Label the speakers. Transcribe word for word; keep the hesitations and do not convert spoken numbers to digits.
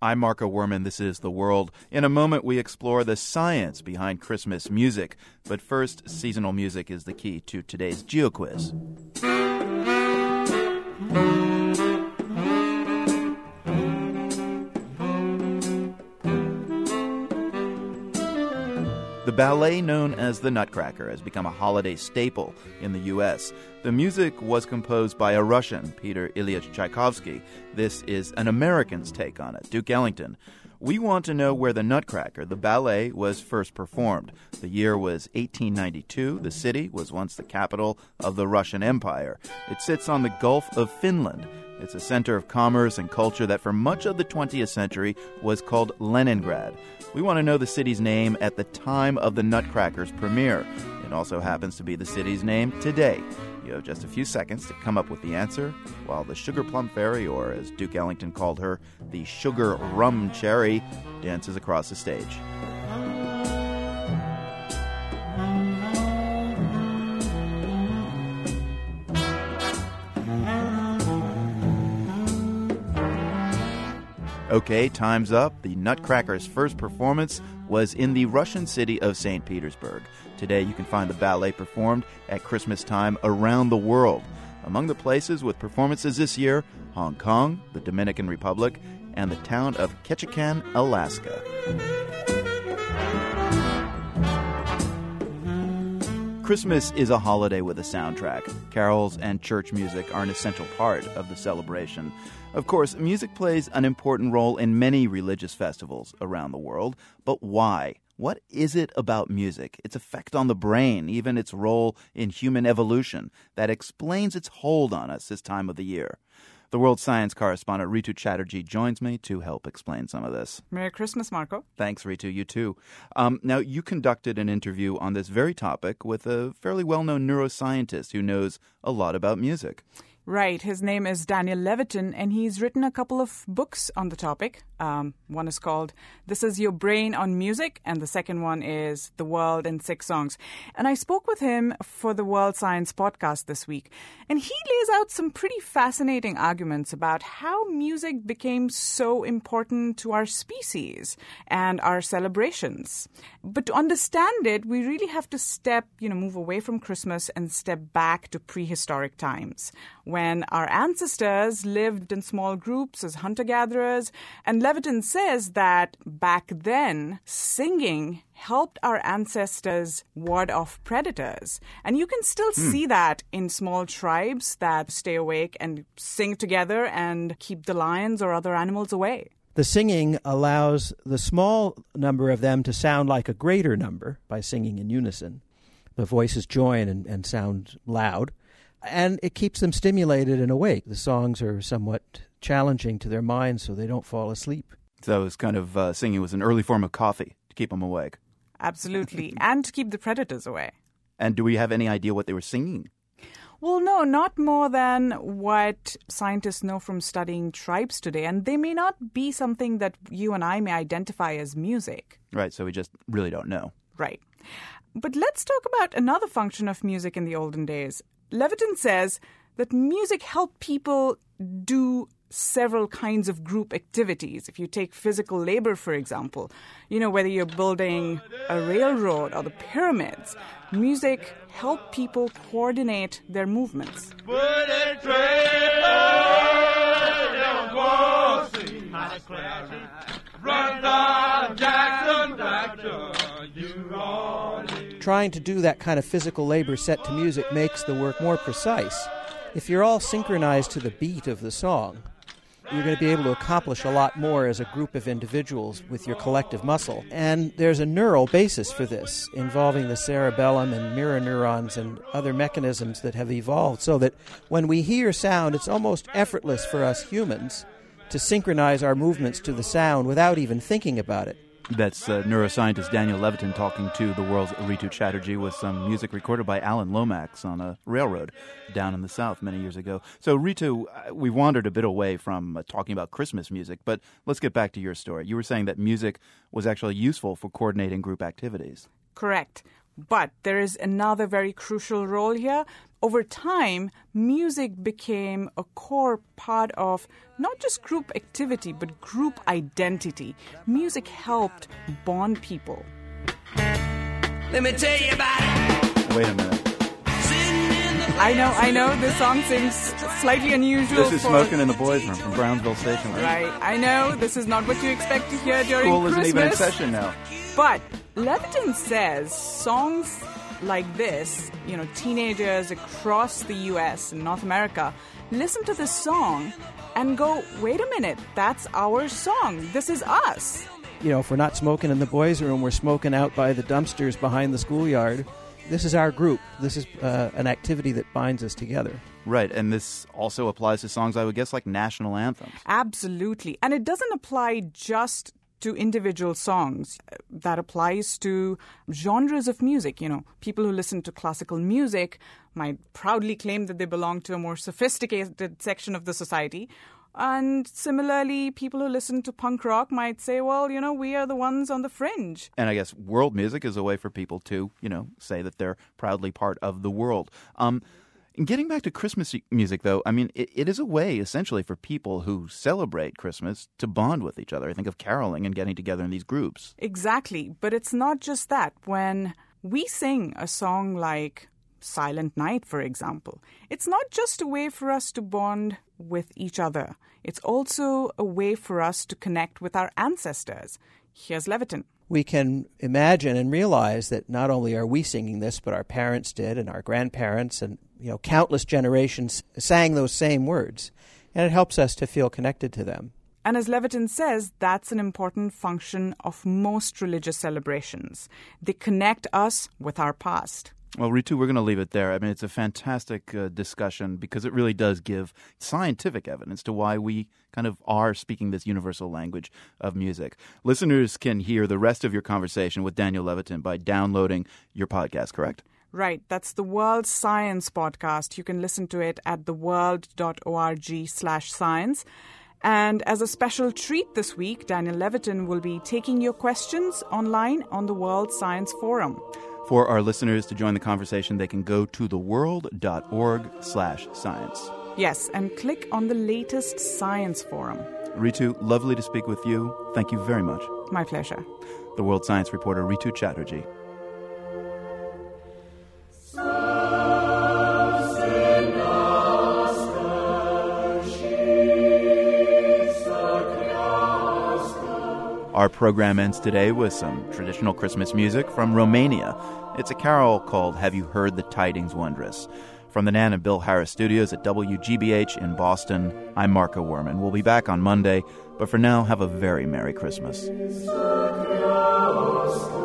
Speaker 1: I'm Marco Werman. This is The World. In a moment, we explore the science behind Christmas music. But first, seasonal music is the key to today's GeoQuiz. The ballet known as the Nutcracker has become a holiday staple in the U S. The music was composed by a Russian, Peter Ilyich Tchaikovsky. This is an American's take on it, Duke Ellington. We want to know where the Nutcracker, the ballet, was first performed. The year was eighteen ninety-two. The city was once the capital of the Russian Empire. It sits on the Gulf of Finland. It's a center of commerce and culture that for much of the twentieth century was called Leningrad. We want to know the city's name at the time of the Nutcracker's premiere. It also happens to be the city's name today. You have just a few seconds to come up with the answer, while the Sugar Plum Fairy, or as Duke Ellington called her, the Sugar Rum Cherry, dances across the stage. Okay, time's up. The Nutcracker's first performance was in the Russian city of Saint Petersburg. Today, you can find the ballet performed at Christmas time around the world. Among the places with performances this year, Hong Kong, the Dominican Republic, and the town of Ketchikan, Alaska. Christmas is a holiday with a soundtrack. Carols and church music are an essential part of the celebration. Of course, music plays an important role in many religious festivals around the world. But why? What is it about music, its effect on the brain, even its role in human evolution, that explains its hold on us this time of the year? The World Science correspondent Ritu Chatterjee joins me to help explain some of this.
Speaker 2: Merry Christmas, Marco.
Speaker 1: Thanks, Ritu. You too. Um, now, you conducted an interview on this very topic with a fairly well-known neuroscientist who knows a lot about music.
Speaker 2: Right. His name is Daniel Levitin, and he's written a couple of books on the topic. Um, one is called This Is Your Brain on Music, and the second one is The World in Six Songs. And I spoke with him for the World Science podcast this week, and he lays out some pretty fascinating arguments about how music became so important to our species and our celebrations. But to understand it, we really have to step, you know, move away from Christmas and step back to prehistoric times, when our ancestors lived in small groups as hunter-gatherers. And Levitin says that back then, singing helped our ancestors ward off predators. And you can still mm. see that in small tribes that stay awake and sing together and keep the lions or other animals away.
Speaker 3: The singing allows the small number of them to sound like a greater number by singing in unison. The voices join and, and sound loud. And it keeps them stimulated and awake. The songs are somewhat challenging to their minds so they don't fall asleep.
Speaker 1: So it's kind of uh, singing was an early form of coffee to keep them awake.
Speaker 2: Absolutely. And to keep the predators away.
Speaker 1: And do we have any idea what they were singing?
Speaker 2: Well, no, not more than what scientists know from studying tribes today. And they may not be something that you and I may identify as music.
Speaker 1: Right, so we just really don't know.
Speaker 2: Right. But let's talk about another function of music in the olden days. Levitin says that music helped people do several kinds of group activities. If you take physical labor, for example, you know, whether you're building a railroad or the pyramids, music helped people coordinate their movements.
Speaker 3: Trying to do that kind of physical labor set to music makes the work more precise. If you're all synchronized to the beat of the song, you're going to be able to accomplish a lot more as a group of individuals with your collective muscle. And there's a neural basis for this, involving the cerebellum and mirror neurons and other mechanisms that have evolved, so that when we hear sound, it's almost effortless for us humans to synchronize our movements to the sound without even thinking about it.
Speaker 1: That's uh, neuroscientist Daniel Levitin talking to the world's Ritu Chatterjee with some music recorded by Alan Lomax on a railroad down in the South many years ago. So, Ritu, uh, we wandered a bit away from uh, talking about Christmas music, but let's get back to your story. You were saying that music was actually useful for coordinating group activities.
Speaker 2: Correct. But there is another very crucial role here. Over time, music became a core part of not just group activity, but group identity. Music helped bond people.
Speaker 4: Let me tell you about it.
Speaker 1: Wait a minute.
Speaker 2: I know, I know, this song seems slightly unusual.
Speaker 1: This is
Speaker 2: for...
Speaker 1: Smoking in the Boys Room from Brownsville Station.
Speaker 2: Right, I know, this is not what you expect to hear during
Speaker 1: School
Speaker 2: Christmas.
Speaker 1: isn't even in session now.
Speaker 2: But Levitin says songs like this, you know, teenagers across the U S and North America listen to this song and go, wait a minute, that's our song. This is us.
Speaker 3: You know, if we're not smoking in the boys' room, we're smoking out by the dumpsters behind the schoolyard. This is our group. This is uh, an activity that binds us together.
Speaker 1: Right, and this also applies to songs, I would guess, like national anthems.
Speaker 2: Absolutely. And it doesn't apply just to individual songs. That applies to genres of music. You know, people who listen to classical music might proudly claim that they belong to a more sophisticated section of the society. And similarly, people who listen to punk rock might say, well, you know, we are the ones on the fringe.
Speaker 1: And I guess world music is a way for people to, you know, say that they're proudly part of the world. Um, and getting back to Christmas music, though, I mean, it, it is a way, essentially, for people who celebrate Christmas to bond with each other. I think of caroling and getting together in these groups.
Speaker 2: Exactly. But it's not just that. When we sing a song like Silent Night, for example, it's not just a way for us to bond with each other. It's also a way for us to connect with our ancestors. Here's Levitin.
Speaker 3: We can imagine and realize that not only are we singing this, but our parents did, and our grandparents, and you know, countless generations sang those same words, and it helps us to feel connected to them.
Speaker 2: And as Levitin says, that's an important function of most religious celebrations. They connect us with our past.
Speaker 1: Well, Ritu, we're going to leave it there. I mean, it's a fantastic uh, discussion because it really does give scientific evidence to why we kind of are speaking this universal language of music. Listeners can hear the rest of your conversation with Daniel Levitin by downloading your podcast, correct?
Speaker 2: Right. That's the World Science Podcast. You can listen to it at theworld.org slash science. And as a special treat this week, Daniel Levitin will be taking your questions online on the World Science Forum.
Speaker 1: For our listeners to join the conversation, they can go to theworld.org slash science.
Speaker 2: Yes, and click on the latest science forum.
Speaker 1: Ritu, lovely to speak with you. Thank you very much.
Speaker 2: My pleasure.
Speaker 1: The World Science reporter Ritu Chatterjee. Our program ends today with some traditional Christmas music from Romania. It's a carol called Have You Heard the Tidings Wondrous? From the Nan and Bill Harris studios at W G B H in Boston, I'm Marco Werman. We'll be back on Monday, but for now, have a very Merry Christmas.